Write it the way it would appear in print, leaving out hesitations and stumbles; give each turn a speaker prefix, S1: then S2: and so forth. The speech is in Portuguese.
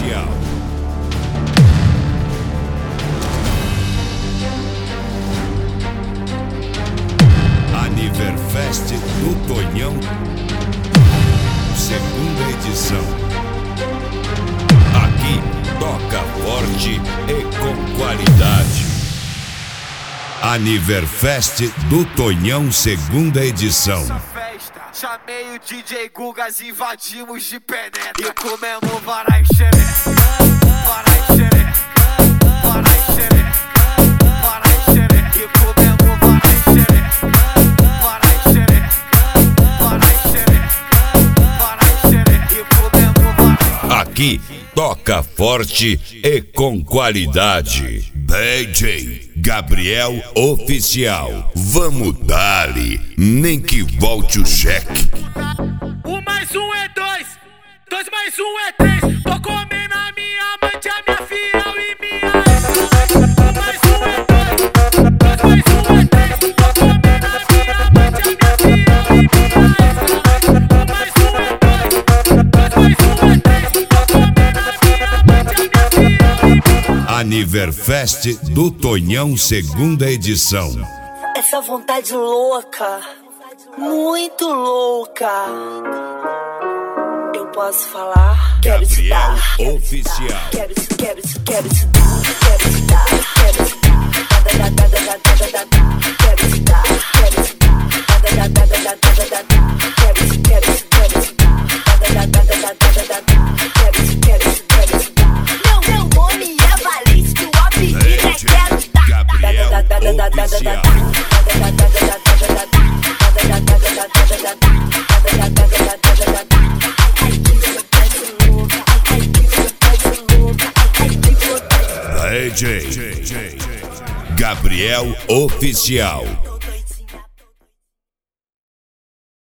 S1: Oficial. Aniverfest do Tonhão, segunda edição. Aqui toca forte e com qualidade. Aniverfest do Tonhão, segunda edição.
S2: Chamei o DJ Gugas, invadimos de penetra e comemos varai xeré, varai xeré, varai xeré, varai xeré. E comemos varai xeré, varai xeré, varai xeré, varai xeré. E comemos varai.
S1: Aqui toca forte e com qualidade. DJ Gabriel Oficial. Vamos dali, nem que volte o cheque.
S2: 1 mais 1 é 2, 2 mais 1 é 3. Tô comendo a minha amante, a minha fiel e minha ex. 1 mais 1 é 2, 2 mais 1 é 3. Tô comendo a minha amante, a minha fiel e minha ex. 1 mais 1 é 2, 2 mais 1 é 3. Tô comendo a minha amante, a minha fiel e minha ex.
S1: Aniverfest do Tonhão, segunda edição.
S3: Essa vontade louca, muito louca. Eu posso falar? Quero te
S1: Gabriel
S3: dar,
S1: Oficial.
S3: quero te dar, quero te dar, quero te dar, quero te dar, quero te dar, quero te Meu nome é Valício, o apelido é quero te dar.
S1: Gabriel Oficial. DJ Gabriel Oficial.